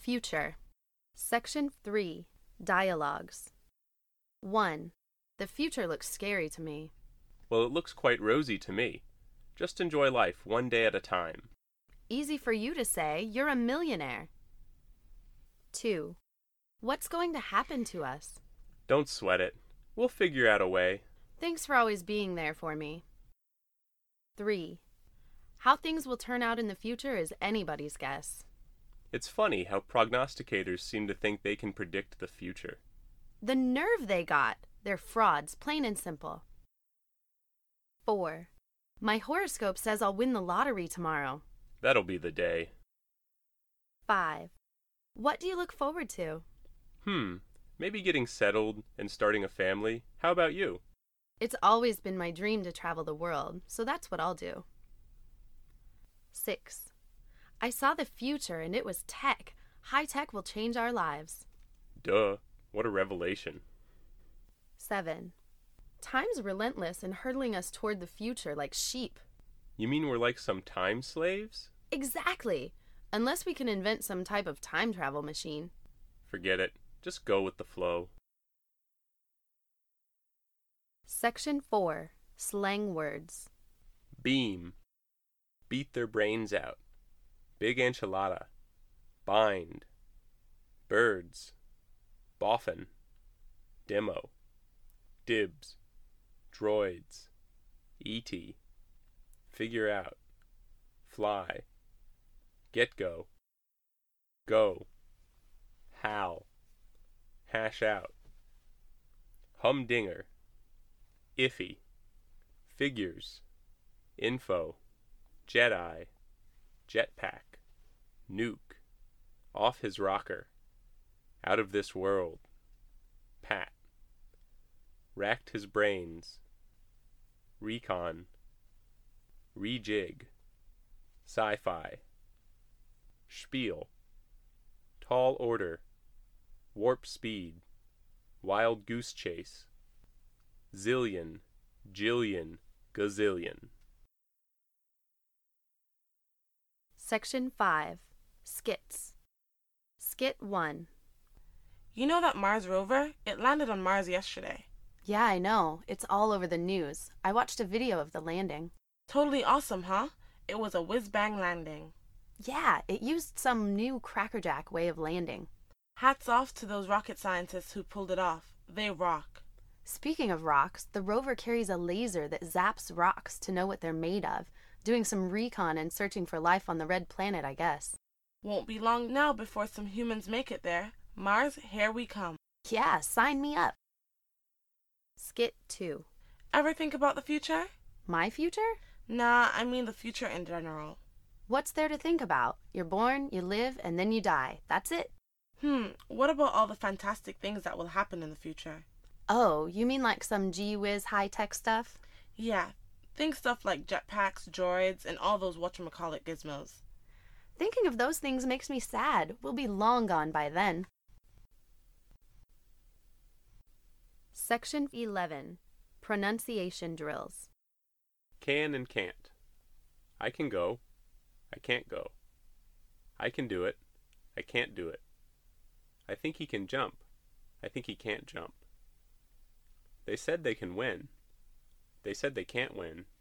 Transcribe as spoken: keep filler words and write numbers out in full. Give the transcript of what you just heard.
Future. Section three. Dialogues. one. The future looks scary to me. Well, it looks quite rosy to me. Just enjoy life one day at a time. Easy for you to say, you're a millionaire. two. What's going to happen to us? Don't sweat it. We'll figure out a way. Thanks for always being there for me. three. How things will turn out in the future is anybody's guess. It's funny how prognosticators seem to think they can predict the future. The nerve they got! They're frauds, plain and simple. four. My horoscope says I'll win the lottery tomorrow. That'll be the day. five. What do you look forward to? Hmm, maybe getting settled and starting a family. How about you? It's always been my dream to travel the world, so that's what I'll do. six. I saw the future and it was tech. High tech will change our lives. Duh, what a revelation. seven. Time's relentless and hurtling us toward the future like sheep. You mean we're like some time slaves? Exactly! Unless we can invent some type of time travel machine. Forget it. Just go with the flow. Section four. Slang words. Beam. Beat their brains out. Big enchilada. Bind. Birds. Boffin. Demo. Dibs. Droids. E T. Figure out. Fly. Get go. Go. Hal. Hash out. Humdinger. Iffy. Figures. Info. Jedi. Jetpack. Nuke. Off his rocker. Out of this world. Pat. Racked his brains. Recon. Rejig. Sci-fi. Spiel. Tall order. Warp speed. Wild goose chase. Zillion. Jillion. Gazillion. Section five. Skits. Skit one. You know that Mars rover? It landed on Mars yesterday. Yeah, I know. It's all over the news. I watched a video of the landing. Totally awesome, huh? It was a whiz-bang landing. Yeah, it used some new crackerjack way of landing. Hats off to those rocket scientists who pulled it off. They rock. Speaking of rocks, the rover carries a laser that zaps rocks to know what they're made of, doing some recon and searching for life on the red planet, I guess. Won't be long now before some humans make it there. Mars, here we come. Yeah, sign me up. Skit two. Ever think about the future? My future? Nah, I mean the future in general. What's there to think about? You're born, you live, and then you die. That's it. Hmm, what about all the fantastic things that will happen in the future? Oh, you mean like some gee-whiz high-tech stuff? Yeah, think stuff like jetpacks, droids, and all those whatchamacallit gizmos. Thinking of those things makes me sad. We'll be long gone by then. Section eleven. Pronunciation drills. Can and can't. I can go. I can't go. I can do it. I can't do it. I think he can jump. I think he can't jump. They said they can win. They said they can't win.